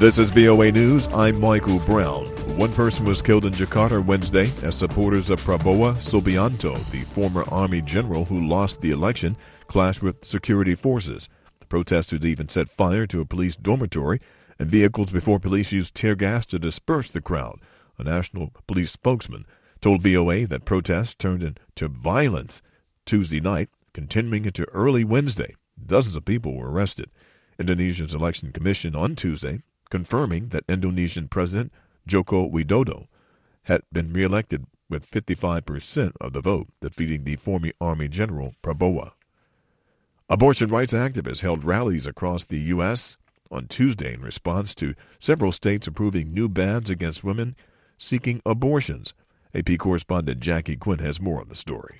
This is VOA News. I'm Michael Brown. One person was killed in Jakarta Wednesday as supporters of Prabowo Subianto, the former army general who lost the election, clashed with security forces. The protesters even set fire to a police dormitory and vehicles before police used tear gas to disperse the crowd. A national police spokesman told VOA that protests turned into violence Tuesday night, continuing into early Wednesday. Dozens of people were arrested. Indonesia's election commission on Tuesday confirming that Indonesian President Joko Widodo had been reelected with 55% of the vote, defeating the former Army General Prabowo. Abortion rights activists held rallies across the U.S. on Tuesday in response to several states approving new bans against women seeking abortions. AP correspondent Jackie Quinn has more on the story.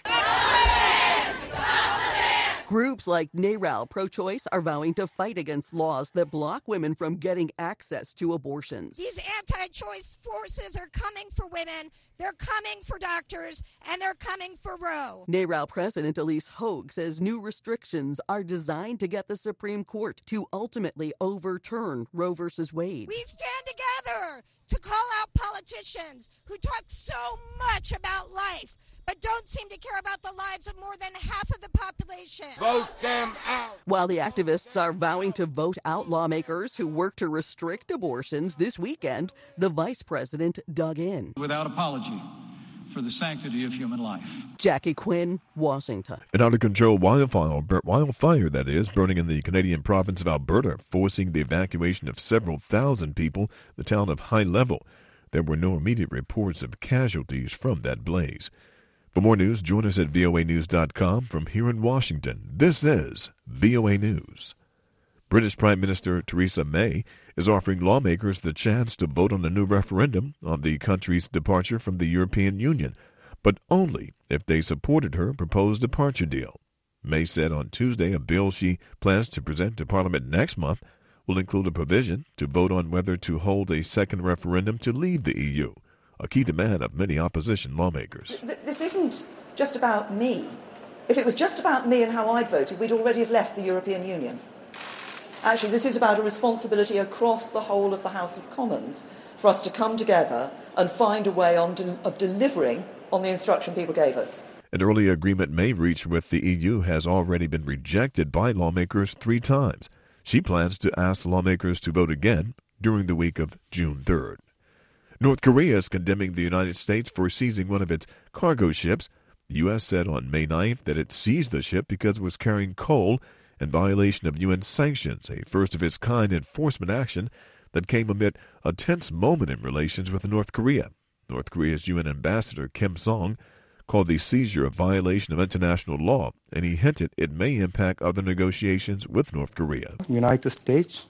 Groups like NARAL Pro-Choice are vowing to fight against laws that block women from getting access to abortions. These anti-choice forces are coming for women, they're coming for doctors, and they're coming for Roe. NARAL President Elise Hogue says new restrictions are designed to get the Supreme Court to ultimately overturn Roe v. Wade. We stand together to call out politicians who talk so much about life, but don't seem to care about the lives of more than half of the population. Vote them out. While the activists are vowing to vote out lawmakers who work to restrict abortions this weekend, the vice president dug in. Without apology for the sanctity of human life. Jackie Quinn, Washington. An out-of-control wildfire burning in the Canadian province of Alberta, forcing the evacuation of several thousand people, the town of High Level. There were no immediate reports of casualties from that blaze. For more news, join us at voanews.com. From here in Washington, this is VOA News. British Prime Minister Theresa May is offering lawmakers the chance to vote on a new referendum on the country's departure from the European Union, but only if they supported her proposed departure deal. May said on Tuesday a bill she plans to present to Parliament next month will include a provision to vote on whether to hold a second referendum to leave the EU, a key demand of many opposition lawmakers. This isn't just about me. If it was just about me and how I'd voted, we'd already have left the European Union. Actually, this is about a responsibility across the whole of the House of Commons for us to come together and find a way of delivering on the instruction people gave us. An early agreement May reached with the EU has already been rejected by lawmakers 3 times. She plans to ask lawmakers to vote again during the week of June 3rd. North Korea is condemning the United States for seizing one of its cargo ships. The U.S. said on May 9th that it seized the ship because it was carrying coal in violation of UN sanctions, a first-of-its-kind enforcement action that came amid a tense moment in relations with North Korea. North Korea's UN ambassador Kim Song called the seizure a violation of international law, and he hinted it may impact other negotiations with North Korea. The United States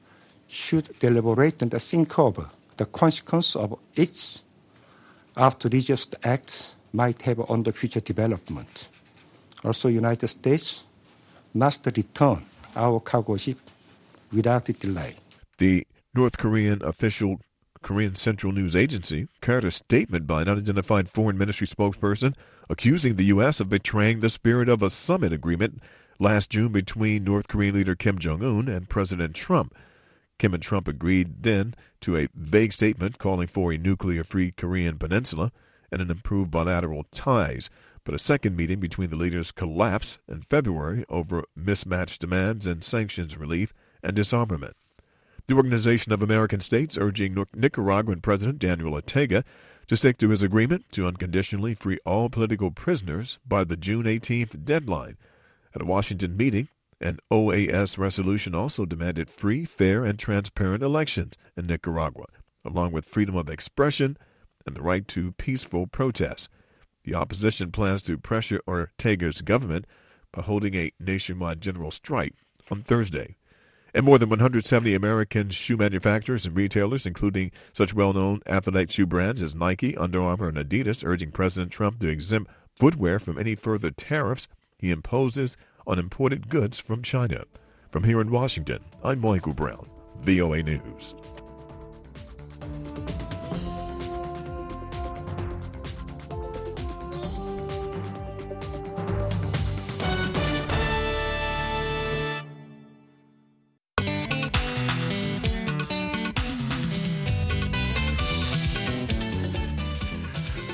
should deliberate and think over the consequence of its outrageous acts might have on the future development. Also, United States must return our cargo ship without delay. The North Korean official Korean Central News Agency carried a statement by an unidentified foreign ministry spokesperson accusing the U.S. of betraying the spirit of a summit agreement last June between North Korean leader Kim Jong-un and President Trump. Kim and Trump agreed then to a vague statement calling for a nuclear-free Korean peninsula and an improved bilateral ties, but a second meeting between the leaders collapsed in February over mismatched demands in sanctions relief and disarmament. The Organization of American States urging Nicaraguan President Daniel Ortega to stick to his agreement to unconditionally free all political prisoners by the June 18th deadline. At a Washington meeting, an OAS resolution also demanded free, fair, and transparent elections in Nicaragua, along with freedom of expression and the right to peaceful protest. The opposition plans to pressure Ortega's government by holding a nationwide general strike on Thursday. And more than 170 American shoe manufacturers and retailers, including such well-known athletic shoe brands as Nike, Under Armour, and Adidas, urging President Trump to exempt footwear from any further tariffs he imposes on imported goods from China. From here in Washington, I'm Michael Brown, VOA News.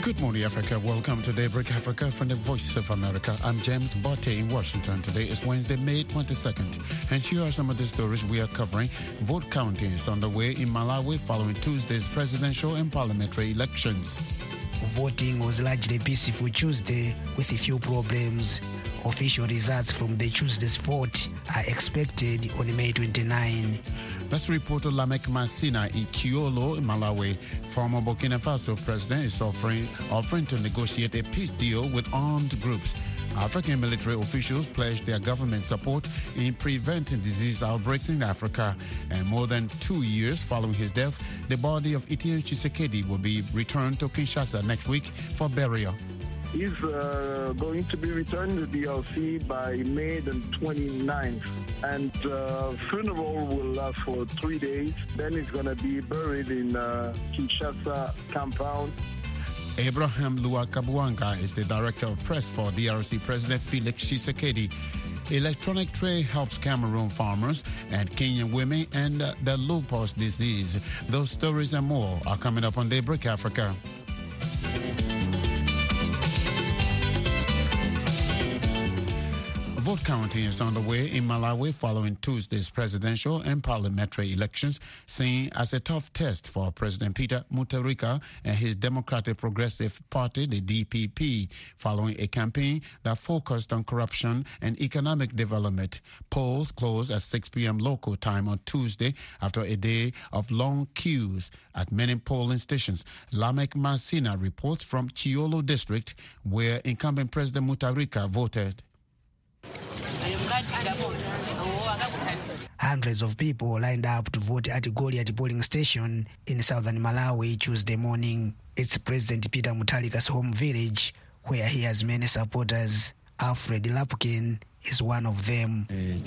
Good morning, Africa. Welcome to Daybreak Africa from the Voice of America. I'm James Botte in Washington. Today is Wednesday, May 22nd. And here are some of the stories we are covering. Vote counting is underway in Malawi following Tuesday's presidential and parliamentary elections. Voting was largely peaceful Tuesday with a few problems. Official results from the Tuesday's vote are expected on May 29. That's reporter Lamek Masina in Chiolo, in Malawi. Former Burkina Faso president is offering to negotiate a peace deal with armed groups. African military officials pledged their government support in preventing disease outbreaks in Africa. And more than 2 years following his death, the body of Etienne Tshisekedi will be returned to Kinshasa next week for burial. He's going to be returned to DRC by May the 29th. And funeral will last for 3 days. Then he's going to be buried in Kinshasa compound. Abraham Luakabuanga is the director of press for DRC President Felix Tshisekedi. Electronic tray helps Cameroon farmers and Kenyan women and the lupus disease. Those stories and more are coming up on Daybreak Africa. Vote counting is underway in Malawi following Tuesday's presidential and parliamentary elections, seen as a tough test for President Peter Mutharika and his Democratic Progressive Party, the DPP, following a campaign that focused on corruption and economic development. Polls closed at 6 p.m. local time on Tuesday after a day of long queues at many polling stations. Lamek Masina reports from Chiolo district, where incumbent President Mutharika voted. Hundreds of people lined up to vote at Goliath polling station in southern Malawi Tuesday morning. It's President Peter Mutharika's home village, where he has many supporters. Alfred Lapkin is one of them.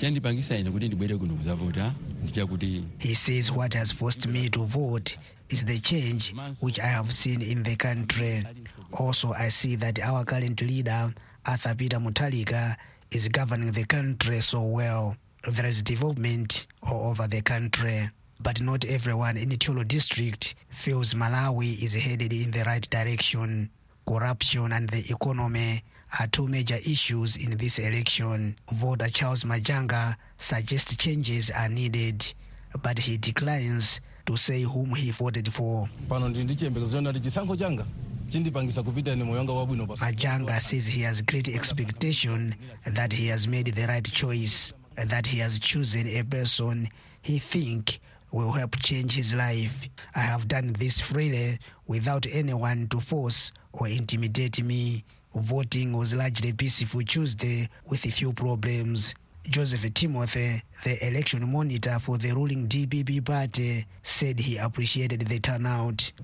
He says what has forced me to vote is the change which I have seen in the country. Also, I see that our current leader, Arthur Peter Mutharika, is governing the country so well. There is development all over the country, but not everyone in the Chiolo district feels Malawi is headed in the right direction. Corruption and the economy are two major issues in this election. Voter Charles Majanga suggests changes are needed, but he declines to say whom he voted for. Majanga says he has great expectation that he has made the right choice, that he has chosen a person he thinks will help change his life. I have done this freely without anyone to force or intimidate me. Voting was largely peaceful Tuesday with a few problems. Joseph Timothy, the election monitor for the ruling DPP party, said he appreciated the turnout.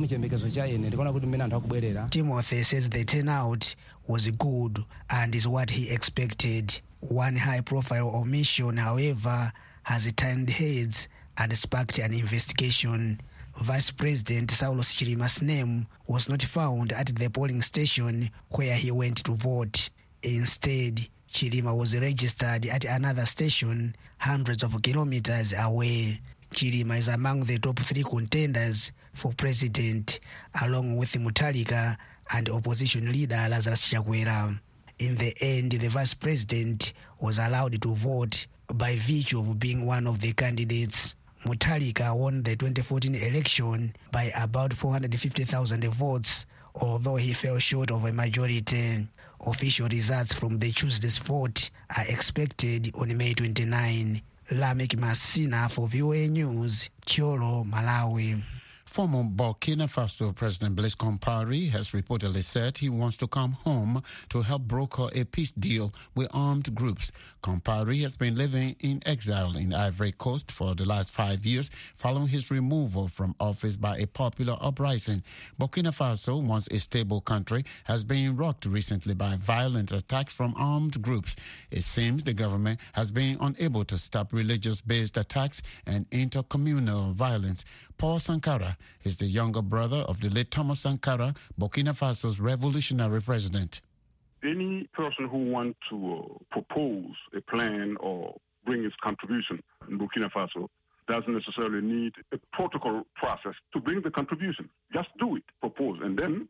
Timothy says the turnout was good and is what he expected. One high-profile omission, however, has turned heads and sparked an investigation. Vice President Saulos Chilima's name was not found at the polling station where he went to vote. Instead, Chilima was registered at another station hundreds of kilometers away. Chilima is among the top 3 contenders for president, along with Mutharika and opposition leader Lazarus Chakwera. In the end, the vice president was allowed to vote by virtue of being one of the candidates. Mutharika won the 2014 election by about 450,000 votes, although he fell short of a majority. Official results from the Tuesday's vote are expected on May 29. Lamek Masina for VOA News, Chiolo, Malawi. Former Burkina Faso President Blaise Compaoré has reportedly said he wants to come home to help broker a peace deal with armed groups. Compaoré has been living in exile in Ivory Coast for the last 5 years following his removal from office by a popular uprising. Burkina Faso, once a stable country, has been rocked recently by violent attacks from armed groups. It seems the government has been unable to stop religious-based attacks and intercommunal violence. Paul Sankara is the younger brother of the late Thomas Sankara, Burkina Faso's revolutionary president. Any person who wants to propose a plan or bring his contribution in Burkina Faso doesn't necessarily need a protocol process to bring the contribution. Just do it, propose, and then there will be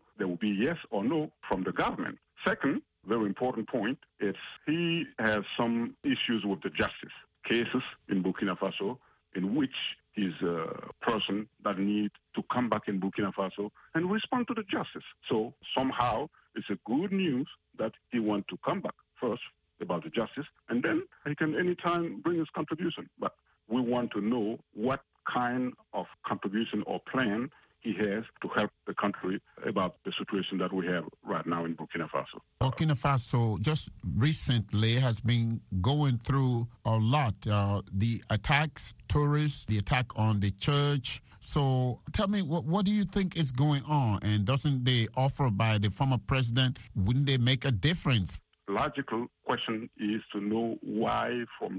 be yes or no from the government. Second, very important point, is he has some issues with the justice. Cases in Burkina Faso in which he's a person that needs to come back in Burkina Faso and respond to the justice. So somehow it's a good news that he wants to come back first about the justice, and then he can anytime bring his contribution. But we want to know what kind of contribution or plan he has to help the country about the situation that we have right now in Burkina Faso. Burkina Faso just recently has been going through a lot. The attacks, tourists, the attack on the church. So tell me, what do you think is going on? And doesn't the offer by the former president, wouldn't they make a difference? Logical question is to know why from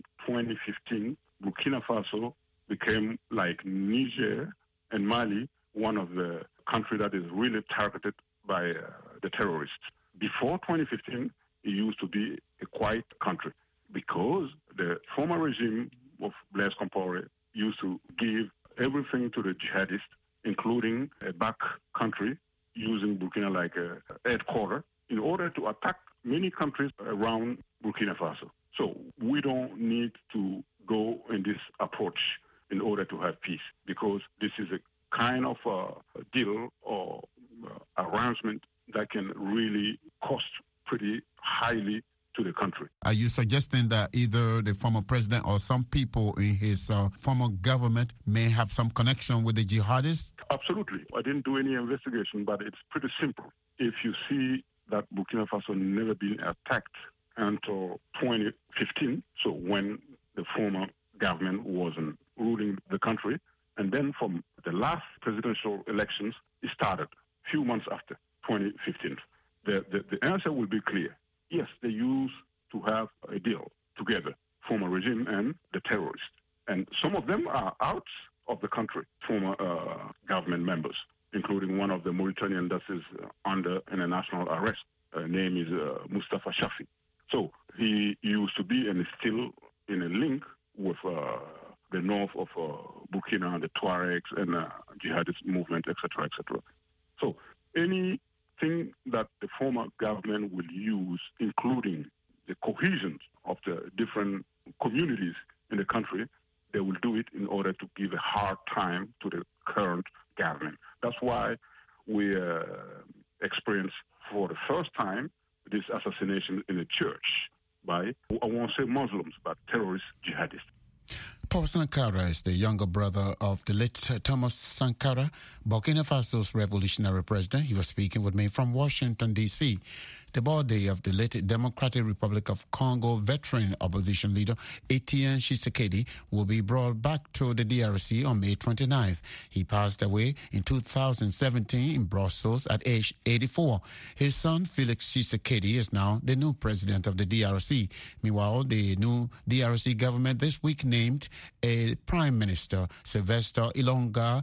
2015, Burkina Faso became like Niger and Mali, one of the countries that is really targeted by the terrorists. Before 2015, it used to be a quiet country because the former regime of Blaise Compaoré used to give everything to the jihadists, including a back country, using Burkina like a headquarters, in order to attack many countries around Burkina Faso. So we don't need to go in this approach in order to have peace, because this is a kind of a deal or arrangement that can really cost pretty highly to the country. Are you suggesting that either the former president or some people in his former government may have some connection with the jihadists? Absolutely. I didn't do any investigation, but it's pretty simple. If you see that Burkina Faso never been attacked until 2015, so when the former government wasn't ruling the country, and then from the last presidential elections, it started a few months after 2015. The answer will be clear. Yes, they used to have a deal together, former regime and the terrorists. And some of them are out of the country, former government members, including one of the Mauritanian that is under international arrest. Name is Mustafa Shafi. So he used to be and is still in a link with the north of Burkina, the Tuaregs and jihadist movement, etc., etc. So anything that the former government will use, including the cohesion of the different communities in the country, they will do it in order to give a hard time to the current government. That's why we experienced for the first time this assassination in a church by, I won't say Muslims, but terrorist jihadists. Paul Sankara is the younger brother of the late Thomas Sankara, Burkina Faso's revolutionary president. He was speaking with me from Washington, D.C. The body of the late Democratic Republic of Congo veteran opposition leader Etienne Tshisekedi will be brought back to the DRC on May 29th. He passed away in 2017 in Brussels at age 84. His son, Felix Tshisekedi, is now the new president of the DRC. Meanwhile, the new DRC government this week named a prime minister, Sylvester Ilunga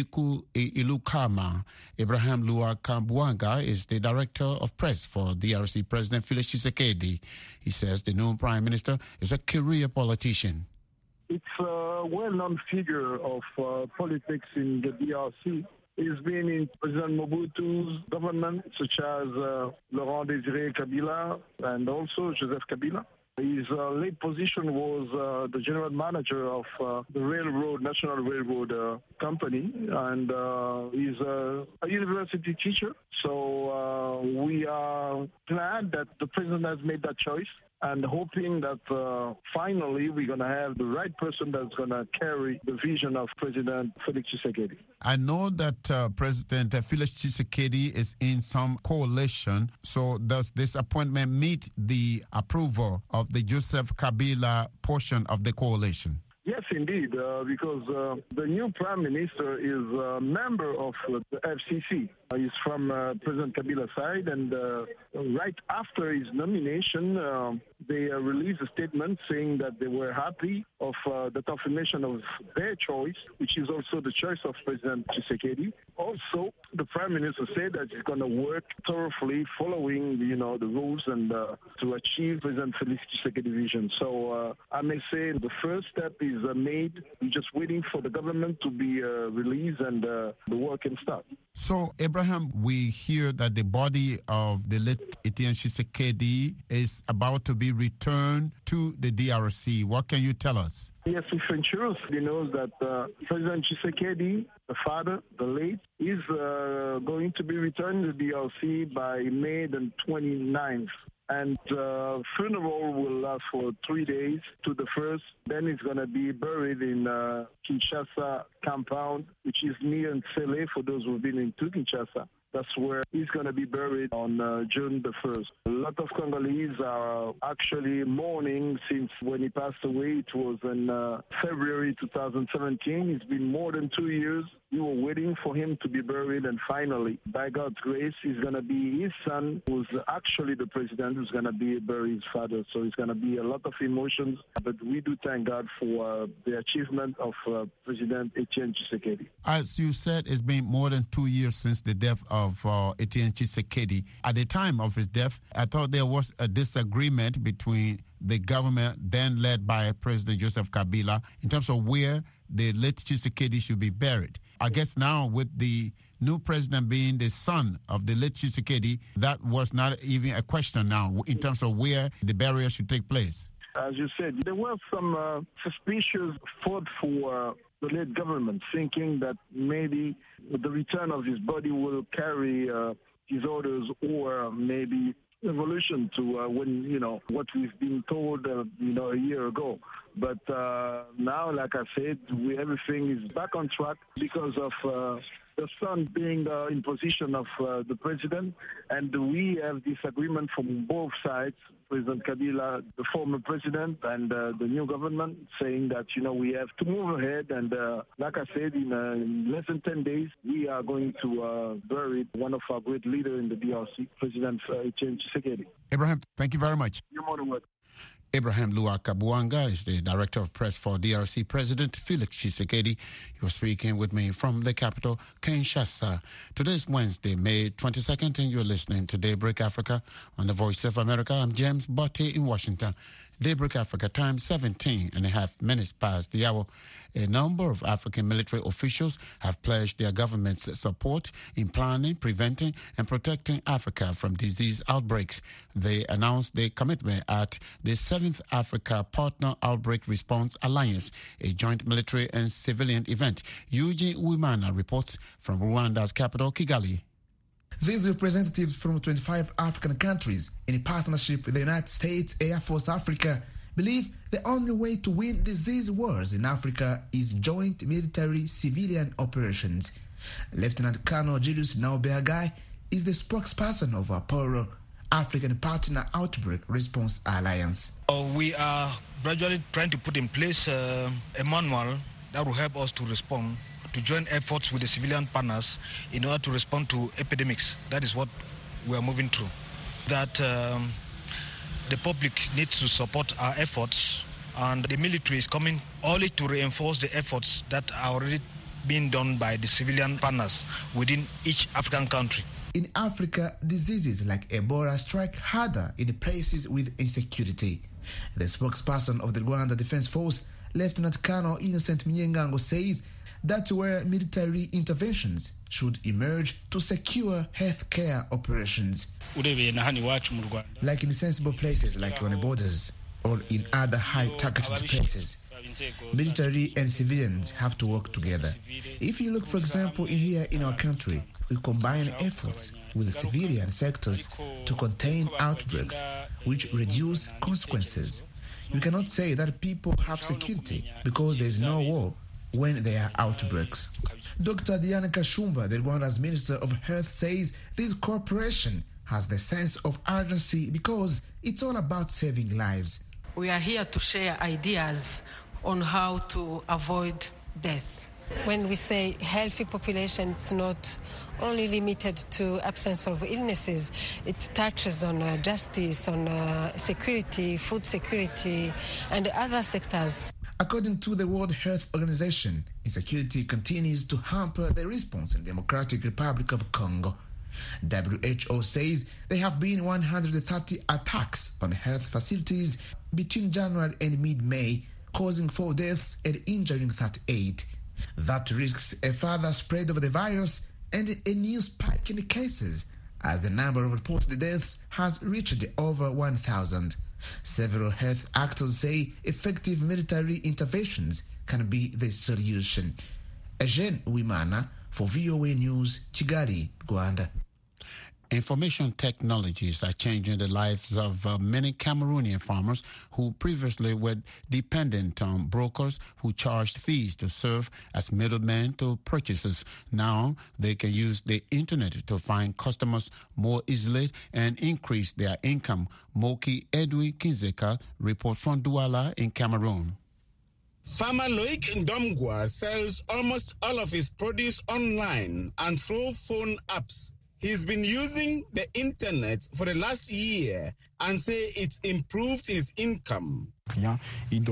Ilukama. Ibrahim Luakabwanga is the director of press for DRC President Felix Tshisekedi. He says the new prime minister is a career politician. It's a well-known figure of politics in the DRC. He's been in President Mobutu's government, such as Laurent Désiré Kabila and also Joseph Kabila. His late position was the general manager of the National Railroad Company, and he's a university teacher. So we are glad that the president has made that choice and hoping that finally we're going to have the right person that's going to carry the vision of President Felix Tshisekedi. I know that President Felix Tshisekedi is in some coalition. So does this appointment meet the approval of the Joseph Kabila portion of the coalition? Yes, indeed, because the new prime minister is a member of the FCC. He's from President Kabila's side, and right after his nomination, they released a statement saying that they were happy of the confirmation of their choice, which is also the choice of President Tshisekedi. Also, the prime minister said that he's going to work thoroughly following, the rules and to achieve President Felix Tshisekedi's vision. So I may say the first step is made. We're just waiting for the government to be released and the work can start. So, Ibrahim Abraham, we hear that the body of the late Etienne Tshisekedi is about to be returned to the DRC. What can you tell us? Yes, we ensure he knows that President Tshisekedi, the father, the late, is going to be returned to the DRC by May the 29th. And funeral will last for 3 days to the first. Then it's going to be buried in Kinshasa compound, which is near Nsele for those who've been into Kinshasa. That's where he's going to be buried on June the 1st. A lot of Congolese are actually mourning since when he passed away. It was in February 2017. It's been more than 2 years. We were waiting for him to be buried, and finally, by God's grace, it's going to be his son, who's actually the president, who's going to be bury his father. So it's going to be a lot of emotions, but we do thank God for the achievement of President Etienne Tshisekedi. As you said, it's been more than 2 years since the death of Etienne Tshisekedi. At the time of his death, I thought there was a disagreement between the government then led by President Joseph Kabila in terms of where the late Tshisekedi should be buried. I guess now with the new president being the son of the late Tshisekedi, that was not even a question now in terms of where the burial should take place. As you said, there were some suspicious thought for the late government, thinking that maybe the return of his body will carry his orders, or maybe evolution to what we've been told a year ago. But now, like I said, everything is back on track because of the son being in position of the president, and we have this agreement from both sides, President Kabila, the former president, and the new government, saying that, we have to move ahead. And like I said, in less than 10 days, we are going to bury one of our great leaders in the DRC, President Etienne Tshisekedi. Abraham, thank you very much. You're more than welcome. Abraham Luakabuanga is the Director of Press for DRC President Felix Tshisekedi. He was speaking with me from the capital, Kinshasa. Today is Wednesday, May 22nd, and you're listening to Daybreak Africa on the Voice of America. I'm James Botte in Washington. Daybreak Africa time, 17.5 minutes past the hour. A number of African military officials have pledged their government's support in planning, preventing, and protecting Africa from disease outbreaks. They announced their commitment at the 7th Africa Partner Outbreak Response Alliance, a joint military and civilian event. Eugene Uwimana reports from Rwanda's capital, Kigali. These representatives from 25 African countries, in partnership with the United States Air Force Africa, believe the only way to win disease wars in Africa is joint military-civilian operations. Lieutenant Colonel Julius Naubeagai is the spokesperson of APORO, African Partner Outbreak Response Alliance. We are gradually trying to put in place a manual that will help us to respond, to join efforts with the civilian partners in order to respond to epidemics. That is what we are moving through. That the public needs to support our efforts, and the military is coming only to reinforce the efforts that are already being done by the civilian partners within each African country. In Africa, diseases like Ebola strike harder in places with insecurity. The spokesperson of the Rwanda Defense Force, Lieutenant Colonel Innocent Mnyengango, says that's where military interventions should emerge to secure healthcare operations. Like in sensible places like on the borders or in other high-targeted places, military and civilians have to work together. If you look, for example, here in our country, we combine efforts with the civilian sectors to contain outbreaks, which reduce consequences. You cannot say that people have security because there is no war when there are outbreaks. Dr. Diana Kashumba, the Rwanda's Minister of Health, says this cooperation has the sense of urgency because it's all about saving lives. We are here to share ideas on how to avoid death. When we say healthy population, it's not only limited to absence of illnesses. It touches on justice, on security, food security, and other sectors. According to the World Health Organization, insecurity continues to hamper the response in the Democratic Republic of Congo. WHO says there have been 130 attacks on health facilities between January and mid-May, causing 4 deaths and injuring 38. That risks a further spread of the virus and a new spike spike in cases as the number of reported deaths has reached over 1,000. Several health actors say effective military interventions can be the solution. Eugene Wimana for VOA News, Kigali, Rwanda. Information technologies are changing the lives of many Cameroonian farmers who previously were dependent on brokers who charged fees to serve as middlemen to purchasers. Now they can use the internet to find customers more easily and increase their income. Moki Edwin Kinzeka reports from Douala in Cameroon. Farmer Loic Ndomgwa sells almost all of his produce online and through phone apps. He's been using the internet for the last year and say it's improved his income. He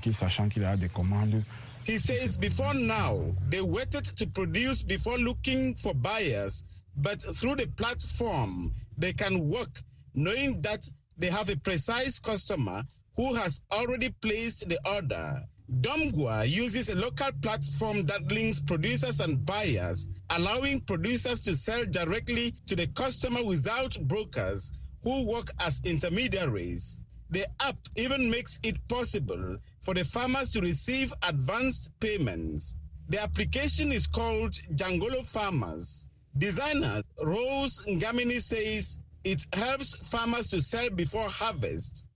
says before now, they waited to produce before looking for buyers, but through the platform, they can work knowing that they have a precise customer who has already placed the order. Domgwa uses a local platform that links producers and buyers, allowing producers to sell directly to the customer without brokers who work as intermediaries. The app even makes it possible for the farmers to receive advanced payments. The application is called Jangolo Farmers. Designer Rose Ngamini says it helps farmers to sell before harvest.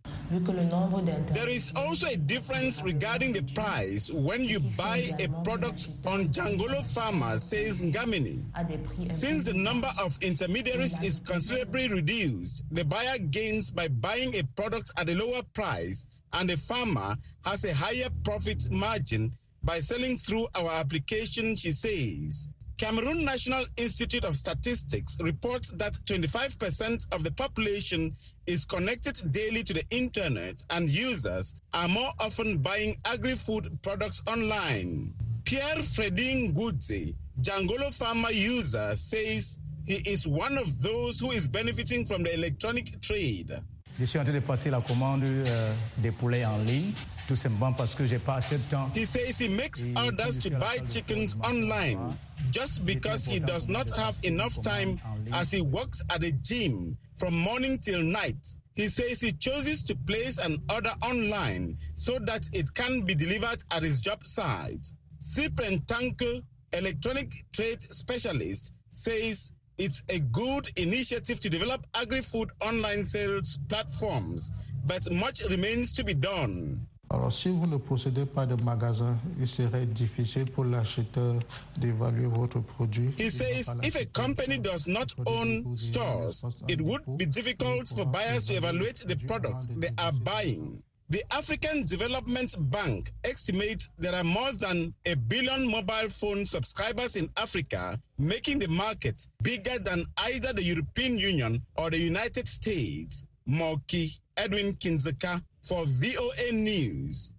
There is also a difference regarding the price when you buy a product on Jangolo Farmers, says Ngamini. Since the number of intermediaries is considerably reduced, the buyer gains by buying a product at a lower price, and the farmer has a higher profit margin by selling through our application, she says. Cameroon National Institute of Statistics reports that 25% of the population is connected daily to the internet, and users are more often buying agri-food products online. Pierre Fredin Gudze, Jangolo farmer user, says he is one of those who is benefiting from the electronic trade. Je suis en train de passer la commande des poulets en ligne, tout simplement parce que j'ai pas assez de temps. He says he makes orders to buy chickens online just because he does not have enough time as he works at a gym from morning till night. He says he chooses to place an order online so that it can be delivered at his job site. Cyprian Tanko, electronic trade specialist, says it's a good initiative to develop agri-food online sales platforms, but much remains to be done. Alors, si vous ne possédez pas de magasin, il serait difficile pour l'acheteur d'évaluer votre produit. He says if a company does not own stores, it would be difficult for buyers to evaluate the product they are buying. The African Development Bank estimates there are more than 1 billion mobile phone subscribers in Africa, making the market bigger than either the European Union or the United States. Moki Edwin Kinzeka for VOA News.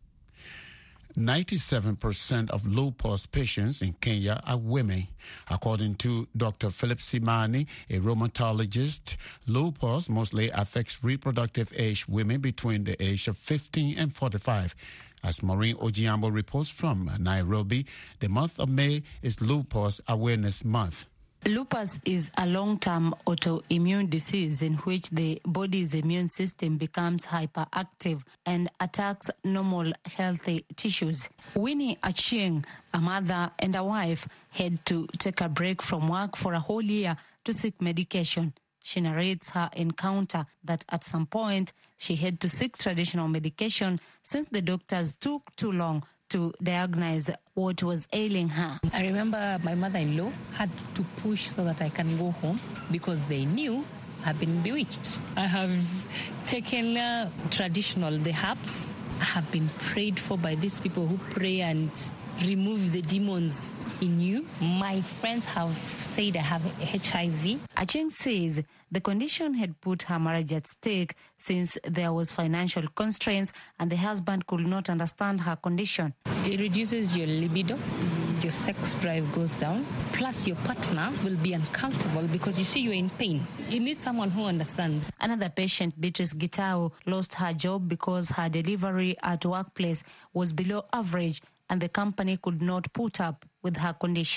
97% of lupus patients in Kenya are women. According to Dr. Philip Simani, a rheumatologist, lupus mostly affects reproductive age women between the age of 15 and 45. As Maureen Ojiambo reports from Nairobi, the month of May is Lupus Awareness Month. Lupus is a long-term autoimmune disease in which the body's immune system becomes hyperactive and attacks normal healthy tissues. Winnie Achieng, a mother and a wife, had to take a break from work for a whole year to seek medication. She narrates her encounter that at some point she had to seek traditional medication since the doctors took too long to diagnose what was ailing her. I remember my mother-in-law had to push so that I can go home because they knew I've been bewitched. I have taken the herbs. I have been prayed for by these people who pray and remove the demons in you. My friends have said I have HIV. Acheng says the condition had put her marriage at stake since there was financial constraints and the husband could not understand her condition. It reduces your libido. Your sex drive goes down. Plus, your partner will be uncomfortable because you see you're in pain. You need someone who understands. Another patient, Beatrice Gitao, lost her job because her delivery at workplace was below average and the company could not put up with her condition.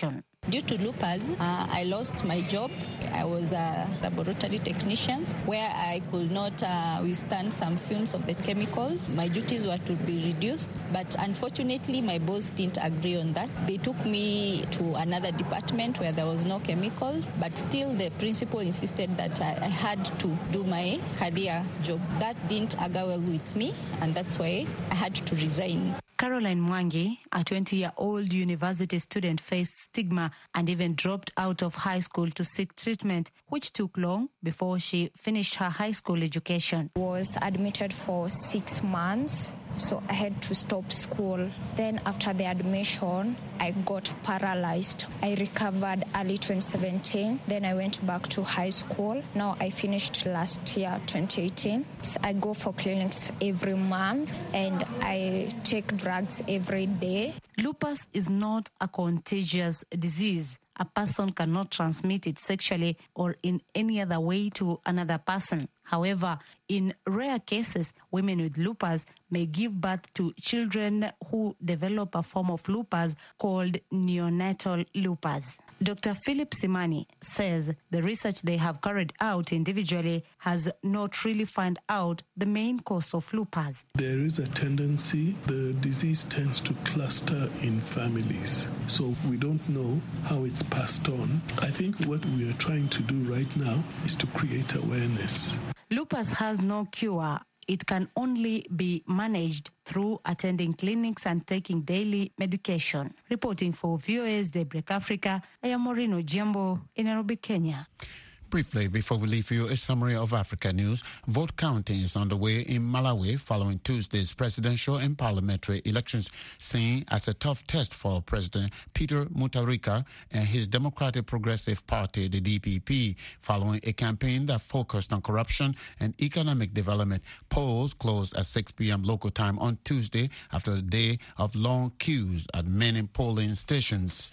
Due to lupus, I lost my job. I was a laboratory technician where I could not withstand some fumes of the chemicals. My duties were to be reduced, but unfortunately my boss didn't agree on that. They took me to another department where there was no chemicals, but still the principal insisted that I had to do my career job. That didn't agree well with me, and that's why I had to resign. Caroline Mwangi, a 20-year-old university student, faced stigma and even dropped out of high school to seek treatment, which took long before she finished her high school education. Was admitted for 6 months, so I had to stop school. Then after the admission, I got paralyzed. I recovered early 2017. Then I went back to high school. Now I finished last year, 2018. So I go for clinics every month and I take drugs every day. Lupus is not a contagious disease. A person cannot transmit it sexually or in any other way to another person. However, in rare cases, women with lupus may give birth to children who develop a form of lupus called neonatal lupus. Dr. Philip Simani says the research they have carried out individually has not really found out the main cause of lupus. There is a tendency, the disease tends to cluster in families. So we don't know how it's passed on. I think what we are trying to do right now is to create awareness. Lupus has no cure. It can only be managed through attending clinics and taking daily medication. Reporting for VOA's Daybreak Africa, I am Maureen Ojiambo in Nairobi, Kenya. Briefly, before we leave you, a summary of Africa news. Vote counting is underway in Malawi following Tuesday's presidential and parliamentary elections, seen as a tough test for President Peter Mutharika and his Democratic Progressive Party, the DPP, following a campaign that focused on corruption and economic development. Polls closed at 6 p.m. local time on Tuesday after a day of long queues at many polling stations.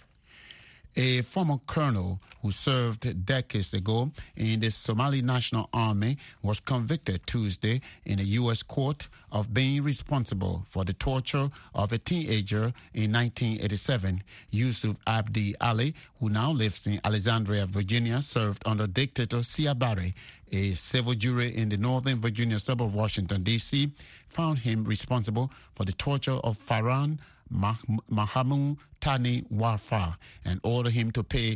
A former colonel who served decades ago in the Somali National Army was convicted Tuesday in a U.S. court of being responsible for the torture of a teenager in 1987. Yusuf Abdi Ali, who now lives in Alexandria, Virginia, served under dictator Sia Barre. A civil jury in the Northern Virginia suburb of Washington, D.C., found him responsible for the torture of Farhan Mahamud Tani Warfa and ordered him to pay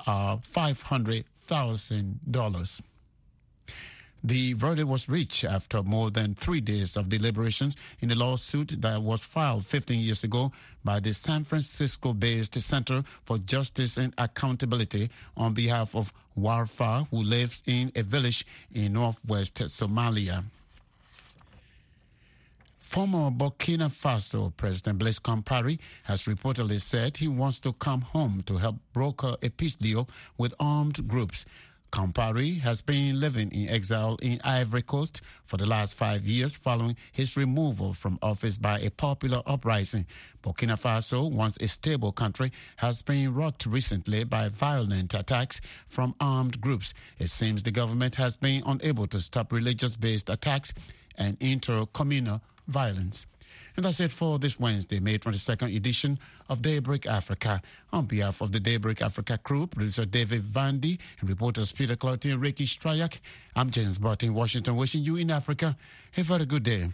$500,000. The verdict was reached after more than 3 days of deliberations in a lawsuit that was filed 15 years ago by the San Francisco-based Center for Justice and Accountability on behalf of Warfa, who lives in a village in northwest Somalia. Former Burkina Faso President Blaise Compaoré has reportedly said he wants to come home to help broker a peace deal with armed groups. Compaoré has been living in exile in Ivory Coast for the last 5 years following his removal from office by a popular uprising. Burkina Faso, once a stable country, has been rocked recently by violent attacks from armed groups. It seems the government has been unable to stop religious-based attacks and inter-communal violence. And that's it for this Wednesday, May 22nd edition of Daybreak Africa. On behalf of the Daybreak Africa crew, producer David Vandy and reporters Peter Clotty and Ricky Strayak, I'm James Barton in Washington, wishing you in Africa a very good day.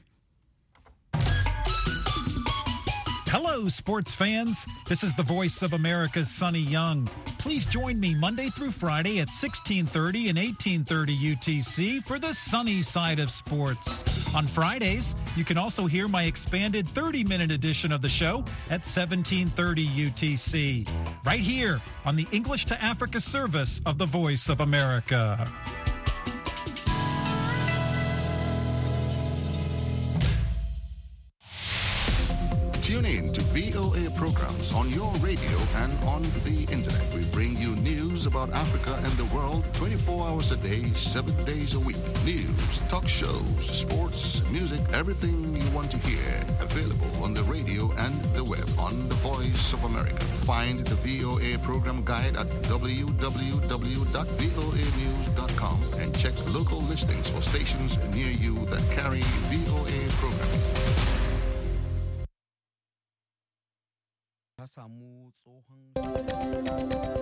Hello, sports fans. This is the voice of America's Sonny Young. Please join me Monday through Friday at 1630 and 1830 UTC for the sunny side of sports. On Fridays, you can also hear my expanded 30-minute edition of the show at 1730 UTC, right here on the English to Africa service of the Voice of America. Tune in to VOA programs on your radio and on the internet. We bring you news about Africa and the world 24 hours a day, 7 days a week. News, talk shows, sports, music, everything you want to hear. Available on the radio and the web on The Voice of America. Find the VOA program guide at www.voanews.com and check local listings for stations near you that carry VOA programming. samu tsohon